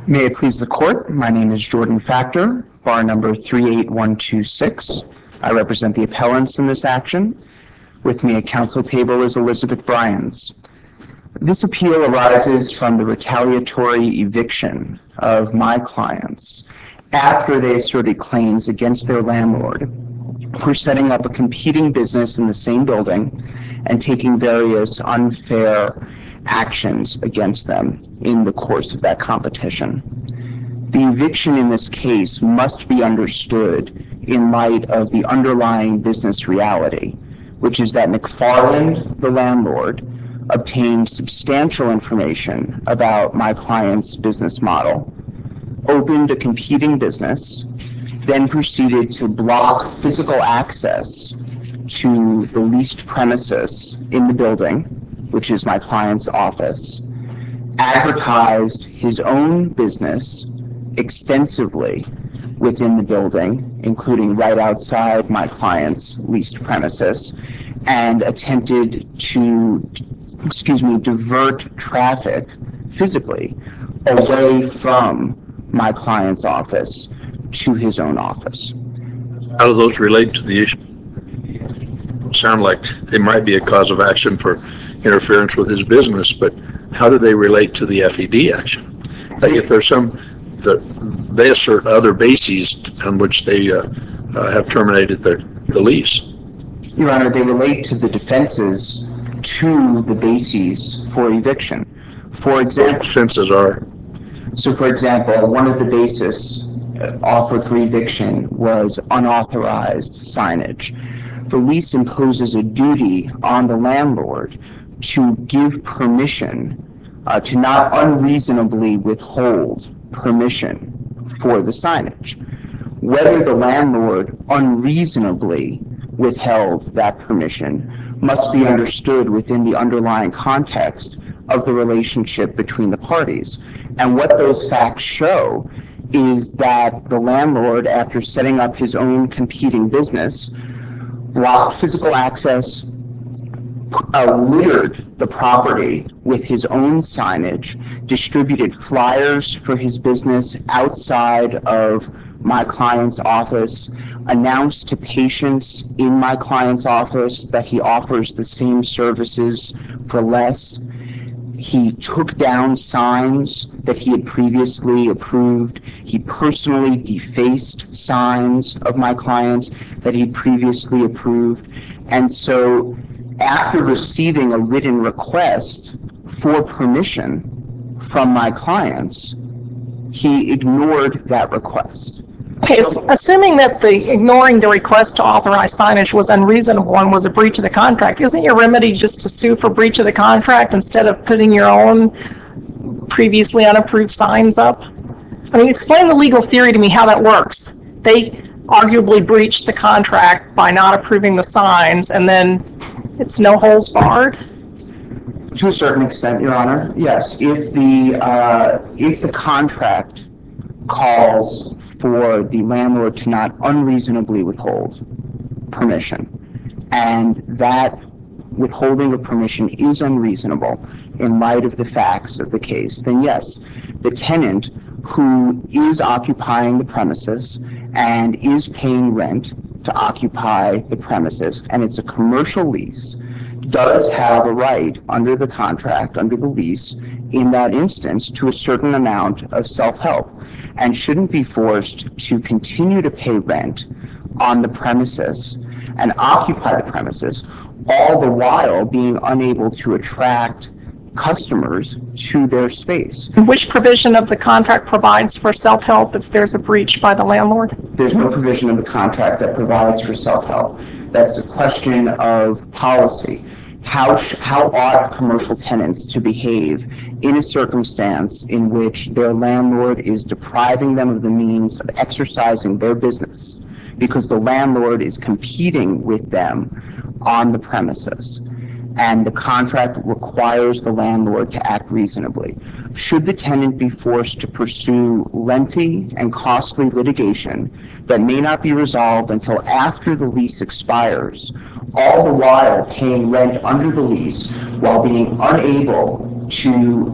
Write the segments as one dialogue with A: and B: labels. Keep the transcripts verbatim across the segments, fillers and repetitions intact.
A: May it please the court, my name is Jordan Factor, bar number three eight one two six. I represent the appellants in this action. With me at counsel table is Elizabeth Bryans. This appeal arises from the retaliatory eviction of my clients after they asserted claims against their landlord for setting up a competing business in the same building and taking various unfair actions against them in the course of that competition. The eviction in this case must be understood in light of the underlying business reality, which is that McFarland, the landlord, obtained substantial information about my client's business model, opened a competing business, then proceeded to block physical access to the leased premises in the building, which is my client's office, advertised his own business extensively within the building, including right outside my client's leased premises, and attempted to, excuse me, divert traffic physically away from my client's office to his own office.
B: How do those relate to the issue? Sound like they might be a cause of action for interference with his business, but how do they relate to the F E D action? Like if there's some, the, they assert other bases on which they uh, uh, have terminated the, the lease.
A: Your Honor, they relate to the defenses to the bases for eviction. For example,
B: those defenses are?
A: So for example, one of the bases offered for eviction was unauthorized signage. The lease imposes a duty on the landlord to give permission, uh, to not unreasonably withhold permission for the signage. Whether the landlord unreasonably withheld that permission must be understood within the underlying context of the relationship between the parties. And what those facts show is that the landlord, after setting up his own competing business, blocked physical access, uh, littered the property with his own signage, distributed flyers for his business outside of my client's office, announced to patients in my client's office that he offers the same services for less. He took down signs that he had previously approved. He personally defaced signs of my clients that he previously approved. And so after receiving a written request for permission from my clients, he ignored that request.
C: Okay, so, assuming that the ignoring the request to authorize signage was unreasonable and was a breach of the contract, isn't your remedy just to sue for breach of the contract instead of putting your own previously unapproved signs up? I mean, explain the legal theory to me how that works. They arguably breached the contract by not approving the signs, and then it's no holds barred?
A: To a certain extent, Your Honor, yes. If the uh, if the contract calls for the landlord to not unreasonably withhold permission, and that withholding of permission is unreasonable in light of the facts of the case, then yes, the tenant who is occupying the premises and is paying rent to occupy the premises, and it's a commercial lease, does have a right under the contract, under the lease, in that instance, to a certain amount of self-help, and shouldn't be forced to continue to pay rent on the premises and occupy the premises, all the while being unable to attract customers to their space.
C: Which provision of the contract provides for self-help if there's a breach by the landlord?
A: There's no provision of the contract that provides for self-help. That's a question of policy. How, sh- how ought commercial tenants to behave in a circumstance in which their landlord is depriving them of the means of exercising their business because the landlord is competing with them on the premises, and the contract requires the landlord to act reasonably? Should the tenant be forced to pursue lengthy and costly litigation that may not be resolved until after the lease expires, all the while paying rent under the lease while being unable to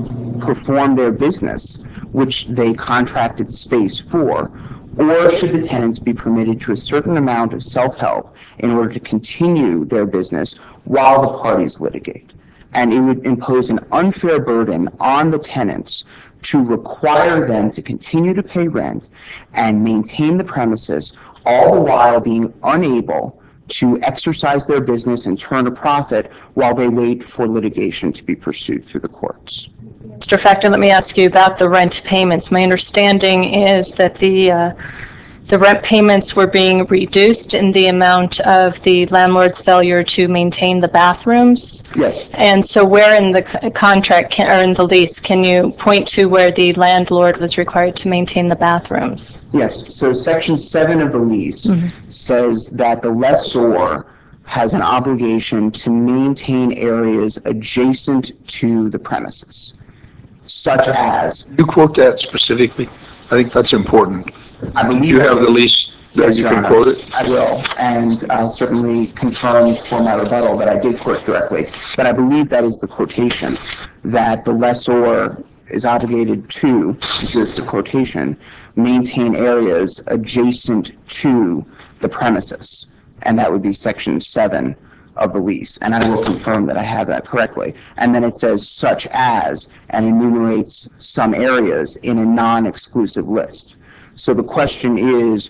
A: perform their business, which they contracted space for, or should the tenants be permitted to a certain amount of self-help in order to continue their business while the parties litigate? And it would impose an unfair burden on the tenants to require them to continue to pay rent and maintain the premises, all the while being unable to exercise their business and turn a profit while they wait for litigation to be pursued through the courts.
C: Mister Factor, let me ask you about the rent payments. My understanding is that the uh, the rent payments were being reduced in the amount of the landlord's failure to maintain the bathrooms.
A: Yes.
C: And so where in the c- contract can, or in the lease can you point to where the landlord was required to maintain the bathrooms?
A: Yes. So section seven of the lease mm-hmm. says that the lessor has an obligation to maintain areas adjacent to the premises, such as...
B: You quote that specifically? I think that's important.
A: I believe
B: you have the lease that
A: yes,
B: you
A: Your
B: can
A: Honor,
B: quote it?
A: I will, and I'll certainly confirm for my rebuttal that I did quote directly, but I believe that is the quotation, that the lessor is obligated to, this is the quotation, maintain areas adjacent to the premises, and that would be section seven of the lease, and I will confirm that I have that correctly. And then it says such as, and enumerates some areas in a non-exclusive list. So the question is,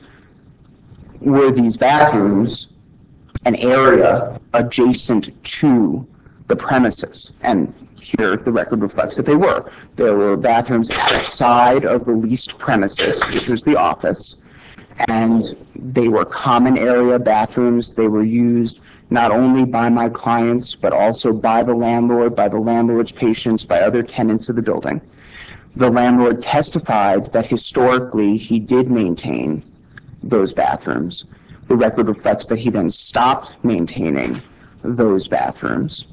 A: were these bathrooms an area adjacent to the premises? And here the record reflects that they were. There were bathrooms outside of the leased premises, which was the office, and they were common area bathrooms. They were used not only by my clients, but also by the landlord, by the landlord's patients, by other tenants of the building. The landlord testified that historically he did maintain those bathrooms. The record reflects that he then stopped maintaining those bathrooms.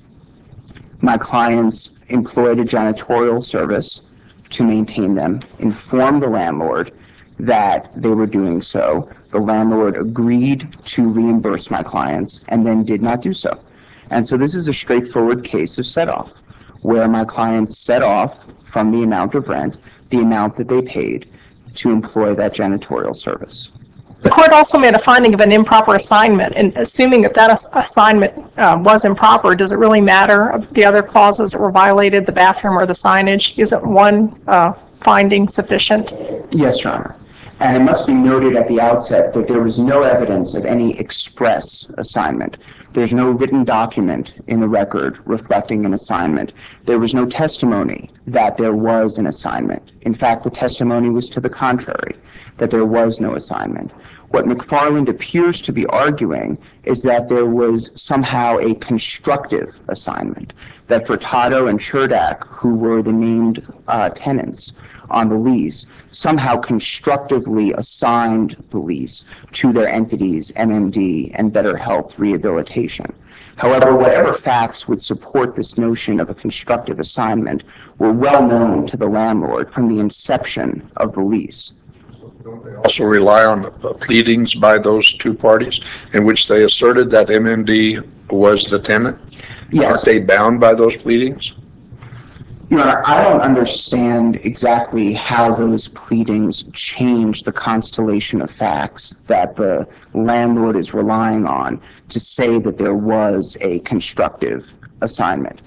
A: My clients employed a janitorial service to maintain them, informed the landlord that they were doing so. The landlord agreed to reimburse my clients and then did not do so. And so this is a straightforward case of set-off, where my clients set off from the amount of rent, the amount that they paid to employ that janitorial service.
C: The court also made a finding of an improper assignment, and assuming that that ass- assignment uh, was improper, does it really matter the other clauses that were violated, the bathroom or the signage? Isn't one uh, finding sufficient?
A: Yes, Your Honor. And it must be noted at the outset that there was no evidence of any express assignment. There's no written document in the record reflecting an assignment. There was no testimony that there was an assignment. In fact, the testimony was to the contrary, that there was no assignment. What McFarland appears to be arguing is that there was somehow a constructive assignment, that Furtado and Cherdak, who were the named uh, tenants on the lease, somehow constructively assigned the lease to their entities, M M D and Better Health Rehabilitation. However, whatever facts would support this notion of a constructive assignment were well known to the landlord from the inception of the lease.
B: Also rely on the pleadings by those two parties in which they asserted that M M D was the tenant?
A: Yes.
B: Aren't they bound by those pleadings?
A: Your Honor, I don't understand exactly how those pleadings change the constellation of facts that the landlord is relying on to say that there was a constructive assignment.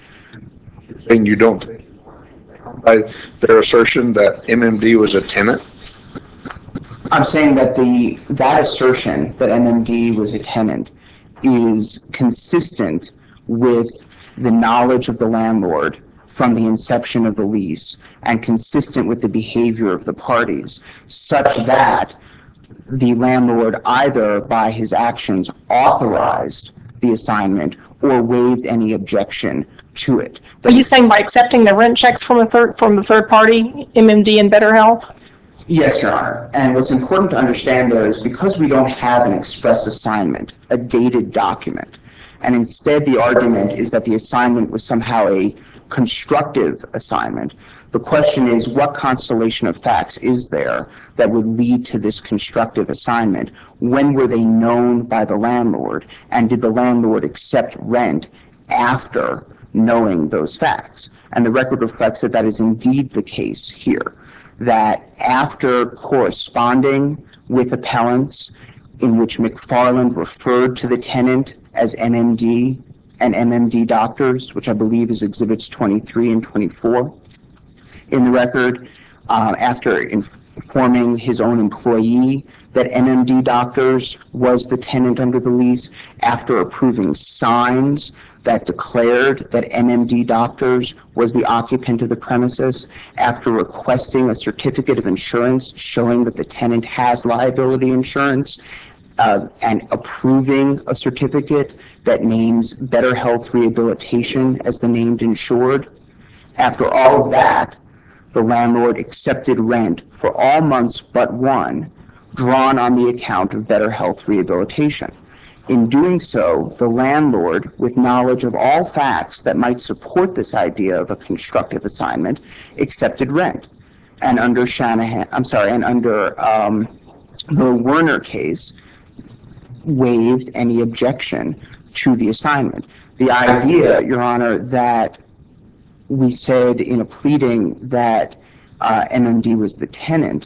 B: And you don't think by their assertion that M M D was a tenant?
A: I'm saying that the that assertion that M M D was a tenant is consistent with the knowledge of the landlord from the inception of the lease and consistent with the behavior of the parties, such that the landlord either by his actions authorized the assignment or waived any objection to it.
C: Are you saying by accepting the rent checks from a third from the third party, M M D and Better Health?
A: Yes, Your Honor. And what's important to understand there is because we don't have an express assignment, a dated document, and instead the argument is that the assignment was somehow a constructive assignment, the question is what constellation of facts is there that would lead to this constructive assignment? When were they known by the landlord? And did the landlord accept rent after knowing those facts. And the record reflects that that is indeed the case here, that after corresponding with appellants in which McFarland referred to the tenant as N M D and M M D doctors, which I believe is exhibits twenty-three and twenty-four in the record, uh, after informing his own employee that M M D doctors was the tenant under the lease, after approving signs that declared that M M D doctors was the occupant of the premises, after requesting a certificate of insurance showing that the tenant has liability insurance, uh, and approving a certificate that names Better Health Rehabilitation as the named insured. After all of that, the landlord accepted rent for all months but one, drawn on the account of Better Health Rehabilitation. In doing so, the landlord, with knowledge of all facts that might support this idea of a constructive assignment, accepted rent. And under Shanahan, I'm sorry, and under um, the Werner case, waived any objection to the assignment. The idea, Your Honor, that we said in a pleading that uh, M M D was the tenant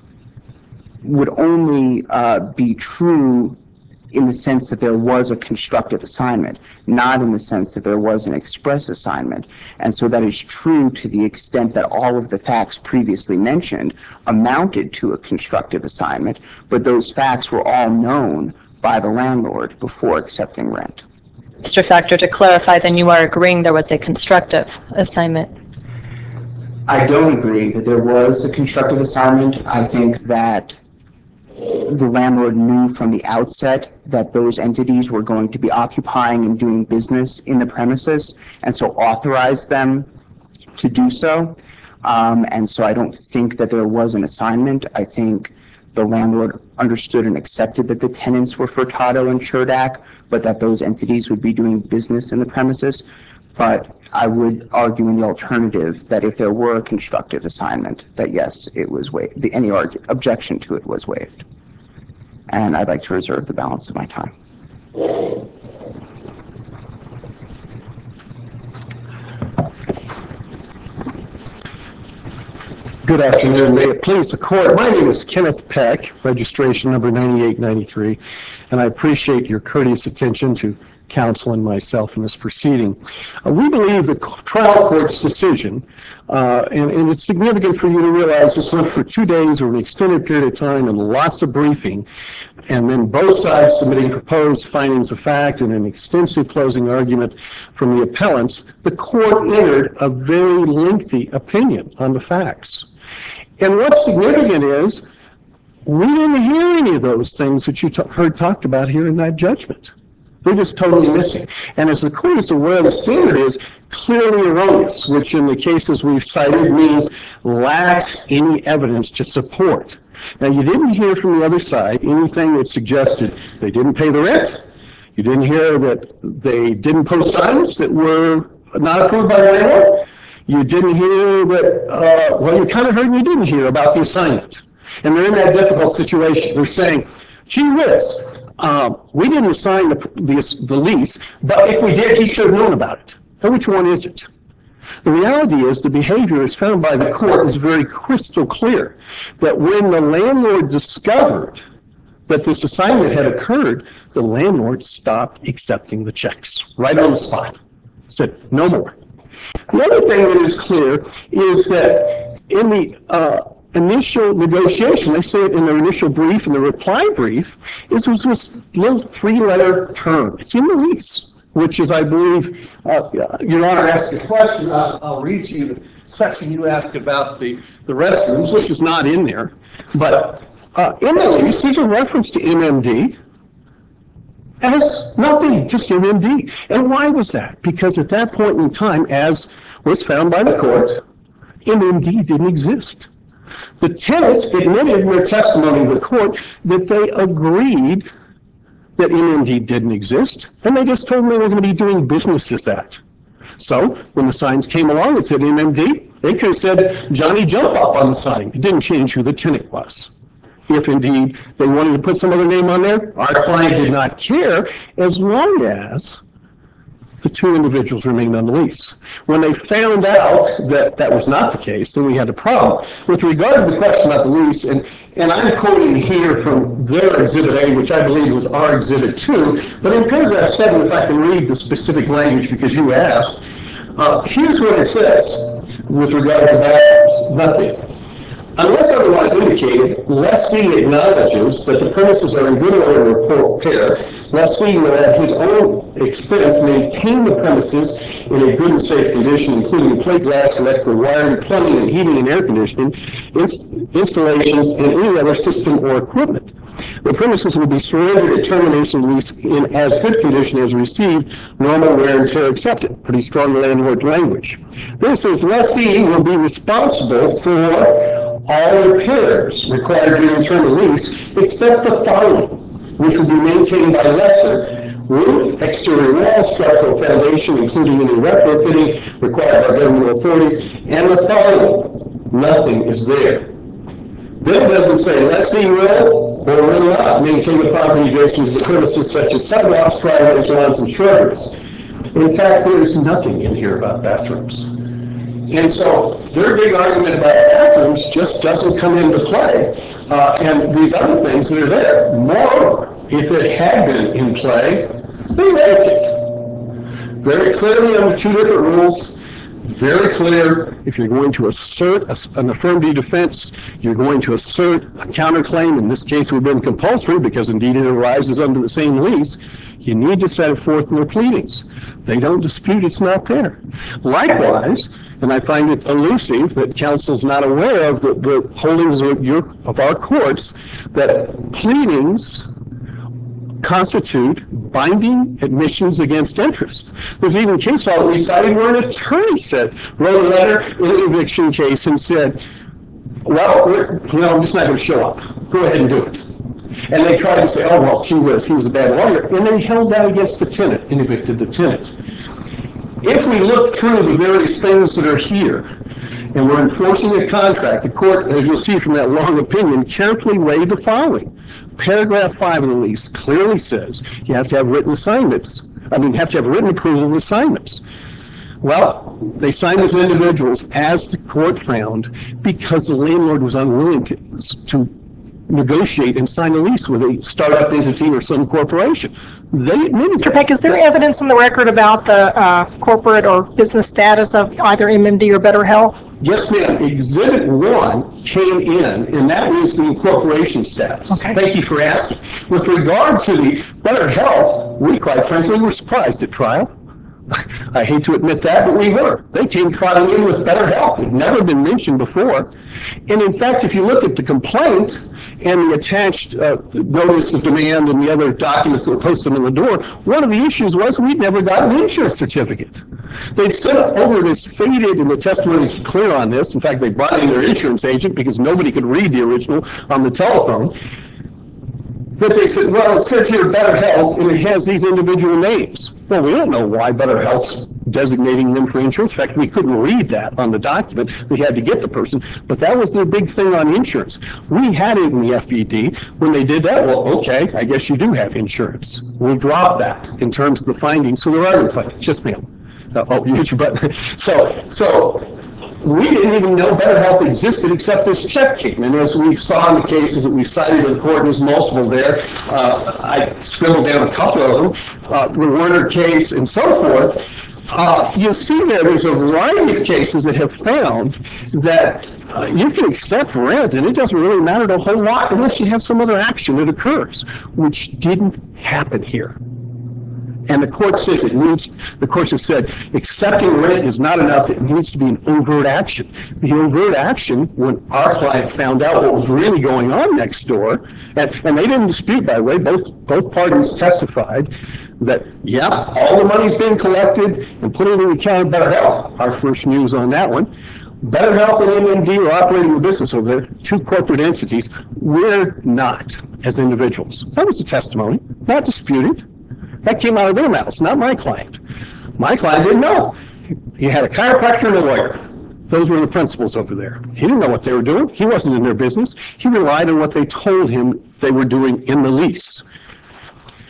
A: would only uh, be true in the sense that there was a constructive assignment, not in the sense that there was an express assignment. And so that is true to the extent that all of the facts previously mentioned amounted to a constructive assignment, but those facts were all known by the landlord before accepting rent.
D: Mister Factor, to clarify, then you are agreeing there was a constructive assignment?
A: I don't agree that there was a constructive assignment. I think that the landlord knew from the outset that those entities were going to be occupying and doing business in the premises, and so authorized them to do so. Um, and so I don't think that there was an assignment. I think the landlord understood and accepted that the tenants were Furtado and Cherdak, but that those entities would be doing business in the premises. But I would argue in the alternative that if there were a constructive assignment, that yes, it was waived. The, any argue, objection to it was waived. And I'd like to reserve the balance of my time.
E: Good afternoon. May it please the court. My name is Kenneth Peck, registration number ninety-eight ninety-three, and I appreciate your courteous attention to counsel and myself in this proceeding. Uh, we believe the trial court's decision, uh, and, and it's significant for you to realize this went for two days or an extended period of time and lots of briefing, and then both sides submitting proposed findings of fact and an extensive closing argument from the appellants. The court entered a very lengthy opinion on the facts. And what's significant is we didn't hear any of those things that you t- heard talked about here in that judgment. They're just totally missing. And as the court is aware, the standard is clearly erroneous, which in the cases we've cited means lacks any evidence to support. Now, you didn't hear from the other side anything that suggested they didn't pay the rent. You didn't hear that they didn't post signs that were not approved by the landlord. You didn't hear that, uh, well, you kind of heard and you didn't hear about the assignment. And they're in that difficult situation. They're saying, gee whiz, um, we didn't assign the, the, the lease, but if we did, he should have known about it. So which one is it? The reality is the behavior as found by the court is very crystal clear, that when the landlord discovered that this assignment had occurred, the landlord stopped accepting the checks right on the spot. Said, no more. The other thing that is clear is that in the uh, initial negotiation, they say it in their initial brief, in the reply brief, is was this little three-letter term. It's in the lease, which is, I believe, uh, Your Honor asked a question. I'll, I'll read to you the section you asked about the, the restrooms, which is not in there. But uh, in the lease, there's a reference to M M D. As nothing, just M M D. And why was that? Because at that point in time, as was found by the court, M M D didn't exist. The tenants admitted in their testimony to the court that they agreed that M M D didn't exist, and they just told them they were going to be doing business as that. So when the signs came along and said M M D, they could have said Johnny Jump Up on the sign. It didn't change who the tenant was. If indeed they wanted to put some other name on there, our client did not care, as long as the two individuals remained on the lease. When they found out that that was not the case, then we had a problem. With regard to the question about the lease, and, and I'm quoting here from their Exhibit A, which I believe was our Exhibit two, but in paragraph seven, if I can read the specific language because you asked, uh, here's what it says with regard to bathrooms, nothing. Unless otherwise indicated, lessee acknowledges that the premises are in good order and repair. Lessee will at his own expense maintain the premises in a good and safe condition, including plate glass, electrical wiring, plumbing and heating and air conditioning, ins installations, and any other system or equipment. The premises will be surrendered at termination of lease in as good condition as received, normal wear and tear accepted. Pretty strong landlord language. This is lessee will be responsible for all repairs required during term of lease, except the following, which will be maintained by lessor: roof, exterior wall, structural foundation, including any retrofitting required by governmental authorities, and the following. Nothing is there. Then it doesn't say lessee will or will not maintain the property adjacent to the premises, such as sidewalks, driveways, lawns, and shrubberies. In fact, there is nothing in here about bathrooms. And so their big argument about bathrooms just doesn't come into play, uh, and these other things that are there. Moreover, if it had been in play, they waived it. Very clearly under two different rules, very clear, if you're going to assert a, an affirmative defense, you're going to assert a counterclaim, in this case it would have been compulsory because indeed it arises under the same lease, you need to set it forth in their pleadings. They don't dispute it's not there. Likewise, and I find it elusive that counsel's not aware of the, the holdings of, your, of our courts, that pleadings constitute binding admissions against interest. There's even a case law that we cited where an attorney said, wrote a letter in an eviction case and said, well, we're, well, I'm just not going to show up. Go ahead and do it. And they tried to say, oh, well, gee whiz, he was a bad lawyer. And they held that against the tenant and evicted the tenant. If we look through the various things that are here, and we're enforcing a contract, the court, as you'll see from that long opinion, carefully weighed the following. Paragraph five of the lease clearly says you have to have written assignments. I mean, you have to have written approval of assignments. Well, they signed as individuals, as the court found, because the landlord was unwilling to, to negotiate and sign a lease with a startup entity or some corporation. They admitted
C: Mister Peck, is there evidence in the record about the uh, corporate or business status of either M M D or Better Health?
E: Yes, ma'am. Exhibit one came in, and that was the incorporation status.
C: Okay.
E: Thank you for asking. With regard to the Better Health, we quite frankly were surprised at trial. I hate to admit that, but we were. They came trialing in with Better Health. It had never been mentioned before. And in fact, if you look at the complaint and the attached uh, notice of demand and the other documents that were posted on the door, one of the issues was we'd never got an insurance certificate. They'd sent over this faded, and the testimony is clear on this. In fact, they brought in their insurance agent because nobody could read the original on the telephone. But they said, well, it says here Better Health, and it has these individual names. Well, we don't know why Better Health's designating them for insurance. In fact, we couldn't read that on the document. We had to get the person. But that was their big thing on insurance. We had it in the F E D. When they did that, well, okay, I guess you do have insurance. We'll drop that in terms of the findings. So there are no findings. Yes, ma'am. Uh, oh, you hit your button. So, so we didn't even know Better Health existed except this check came. And as we saw in the cases that we cited in the court, there's multiple there. Uh, I scribbled down a couple of them, uh, the Werner case and so forth. Uh, you'll see there, there's a variety of cases that have found that uh, you can accept rent and it doesn't really matter a whole lot unless you have some other action that occurs, which didn't happen here. And the court says it needs, the courts have said, accepting rent is not enough. It needs to be an overt action. The overt action, when our client found out what was really going on next door, and, and they didn't dispute, by the way, both, both parties testified that, yeah, all the money's being collected and put into the account of Better Health. Our first news on that one. Better Health and M M D are operating a business over there, two corporate entities. We're not as individuals. That was the testimony, not disputed. That came out of their mouths, not my client. My client didn't know. He had a chiropractor and a lawyer. Those were the principals over there. He didn't know what they were doing. He wasn't in their business. He relied on what they told him they were doing in the lease.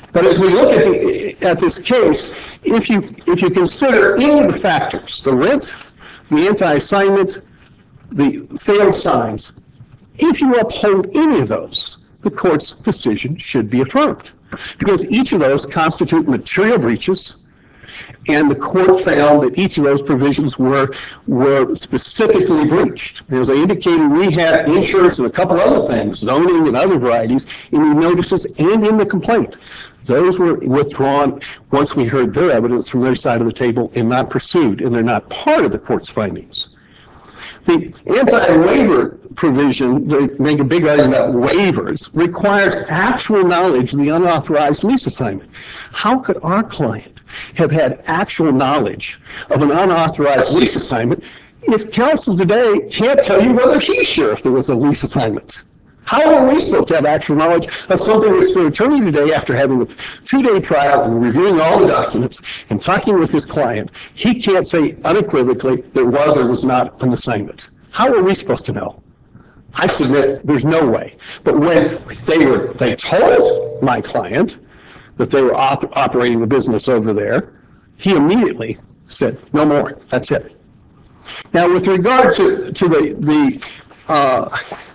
E: But as we look at, the, at this case, if you, if you consider any of the factors, the rent, the anti-assignment, the failed signs, if you uphold any of those, the court's decision should be affirmed. Because each of those constitute material breaches, and the court found that each of those provisions were, were specifically breached. As I indicated, we had insurance and a couple other things, zoning and other varieties, in the notices and in the complaint. Those were withdrawn once we heard their evidence from their side of the table and not pursued, and they're not part of the court's findings. The anti-waiver provision, they make a big argument about waivers, requires actual knowledge of the unauthorized lease assignment. How could our client have had actual knowledge of an unauthorized lease assignment if counsel today can't tell you whether he's sure if there was a lease assignment? How are we supposed to have actual knowledge of something which the attorney today, after having a two-day trial and reviewing all the documents and talking with his client, he can't say unequivocally there was or was not an assignment? How are we supposed to know? I submit there's no way. But when they were, they told my client that they were op- operating the business over there, he immediately said, no more, that's it. Now, with regard to, to the, the uh,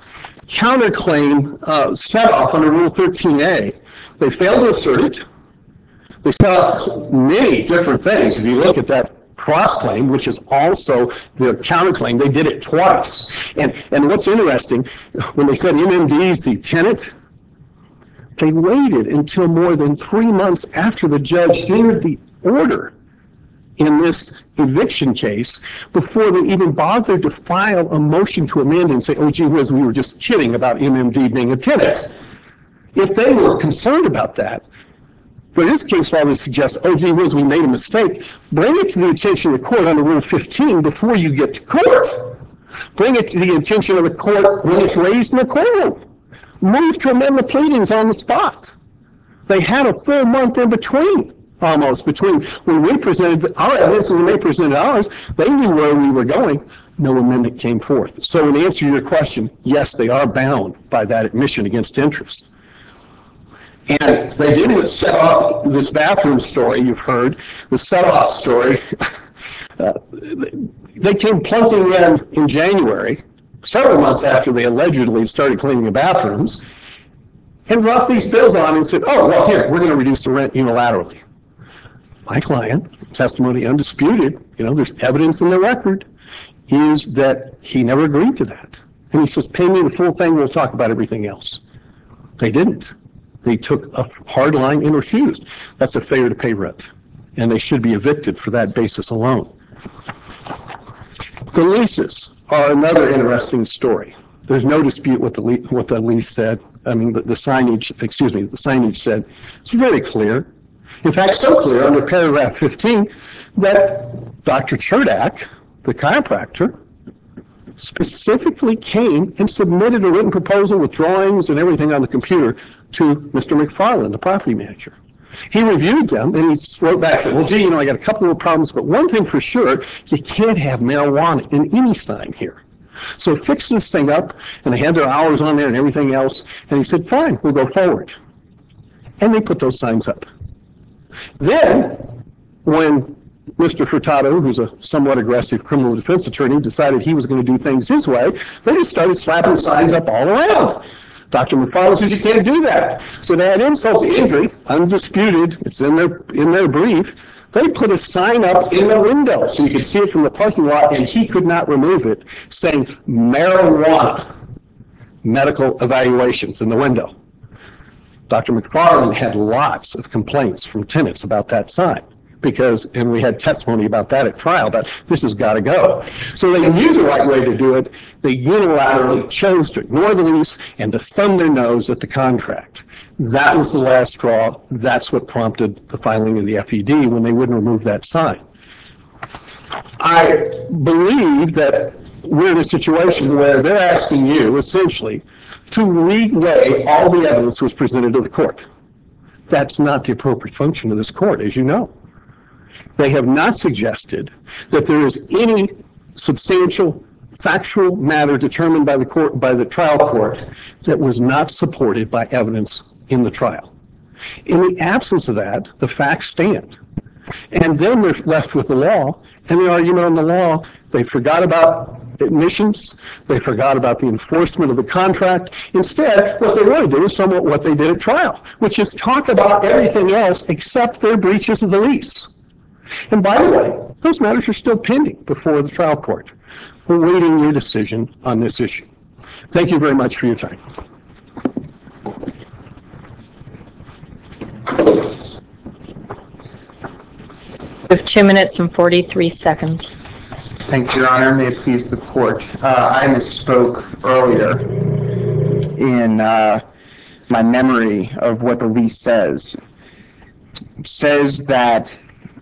E: counterclaim uh, set off under Rule thirteen A, they failed to assert it. They set off many different things. If you look at that cross-claim, which is also the counterclaim, they did it twice. And, and what's interesting, when they said M M D is the tenant, they waited until more than three months after the judge entered the order in this eviction case before they even bothered to file a motion to amend and say, oh, gee whiz, we were just kidding about M M D being a tenant. If they were concerned about that, but this case law would suggest, oh, gee whiz, we made a mistake. Bring it to the attention of the court under Rule fifteen before you get to court. Bring it to the attention of the court when it's raised in the courtroom. Move to amend the pleadings on the spot. They had a full month in between. Almost between when we presented our evidence and when they presented ours. They knew where we were going. No amendment came forth. So in answer to your question, yes, they are bound by that admission against interest. And they didn't set off this bathroom story you've heard, the set-off story. uh, they came plunking in in January, several months after they allegedly started cleaning the bathrooms, and dropped these bills on and said, oh, well, here, we're going to reduce the rent unilaterally. My client, testimony undisputed, you know, there's evidence in the record, is that he never agreed to that. And he says, pay me the full thing, we'll talk about everything else. They didn't. They took a hard line and refused. That's a failure to pay rent. And they should be evicted for that basis alone. The leases are another interesting story. There's no dispute what the, le- what the lease said. I mean, the, the signage, excuse me, the signage said. It's very clear. In fact, so clear under paragraph fifteen that Doctor Cherdak, the chiropractor, specifically came and submitted a written proposal with drawings and everything on the computer to Mister McFarland, the property manager. He reviewed them and he wrote back and said, well, gee, you know, I got a couple of problems, but one thing for sure, you can't have marijuana in any sign here. So fix this thing up, and they had their hours on there and everything else, and he said, fine, we'll go forward. And they put those signs up. Then, when Mister Furtado, who's a somewhat aggressive criminal defense attorney, decided he was going to do things his way, they just started slapping signs up all around. Doctor McFarland says you can't do that. So to add insult to injury, undisputed, it's in their, in their brief, they put a sign up in the window so you could see it from the parking lot, and he could not remove it, saying marijuana medical evaluations in the window. Doctor McFarland had lots of complaints from tenants about that sign because, and we had testimony about that at trial, but this has got to go. So they knew the right way to do it. They unilaterally chose to ignore the lease and to thumb their nose at the contract. That was the last straw. That's what prompted the filing of the F E D when they wouldn't remove that sign. I believe that we're in a situation where they're asking you, essentially, to reweigh all the evidence that was presented to the court. That's not the appropriate function of this court, as you know. They have not suggested that there is any substantial factual matter determined by the court, by the trial court, that was not supported by evidence in the trial. In the absence of that, the facts stand. And then we're left with the law, and the argument on the law, they forgot about admissions, they forgot about the enforcement of the contract. Instead, what they want to do is somewhat what they did at trial, which is talk about everything else except their breaches of the lease. And by the way, those matters are still pending before the trial court, awaiting your decision on this issue. Thank you very much for your time.
D: You have two minutes and forty-three seconds.
A: Thank you, Your Honor. May it please the court. Uh, I misspoke earlier in uh, my memory of what the lease says. It says that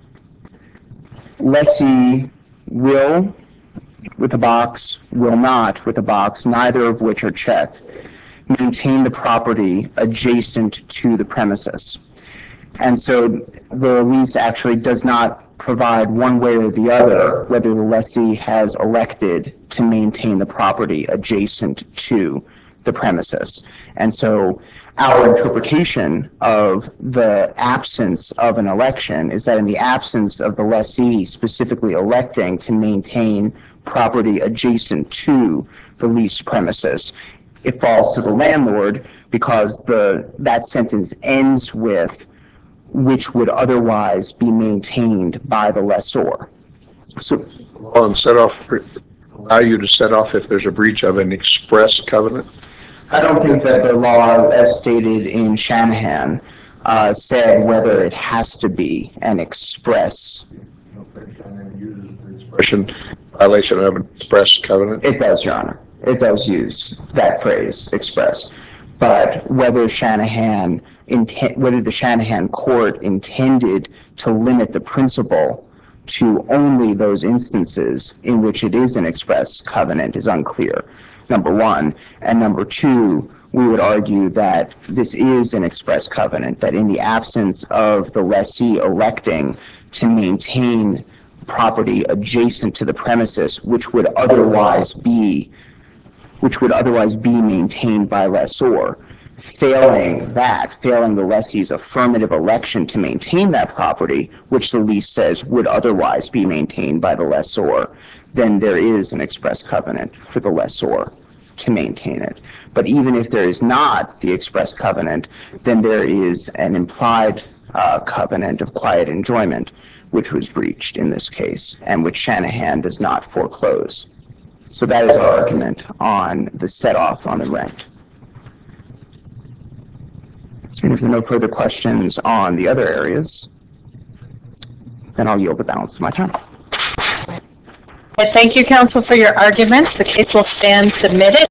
A: lessee will, with a box, will not, with a box, neither of which are checked, maintain the property adjacent to the premises. And so the lease actually does not provide one way or the other whether the lessee has elected to maintain the property adjacent to the premises. And so our interpretation of the absence of an election is that in the absence of the lessee specifically electing to maintain property adjacent to the leased premises, it falls to the landlord because the that sentence ends with which would otherwise be maintained by the lessor. So,
B: Well, and set off, allow you to set off if there's a breach of an express covenant?
A: I don't think that the law, as stated in Shanahan, uh, said whether it has to be an express.
B: Expression, violation of an express covenant?
A: It does, Your Honor. It does use that phrase, express. But whether Shanahan, inten- whether the Shanahan court intended to limit the principle to only those instances in which it is an express covenant is unclear, number one. And number two, we would argue that this is an express covenant, that in the absence of the lessee electing to maintain property adjacent to the premises, which would otherwise be which would otherwise be maintained by lessor, failing that, failing the lessee's affirmative election to maintain that property, which the lease says would otherwise be maintained by the lessor, then there is an express covenant for the lessor to maintain it. But even if there is not the express covenant, then there is an implied uh, covenant of quiet enjoyment, which was breached in this case, and which Shanahan does not foreclose. So that is our argument on the set-off on the rent. And if there are no further questions on the other areas, then I'll yield the balance of my time.
D: Thank you, counsel, for your arguments. The case will stand submitted.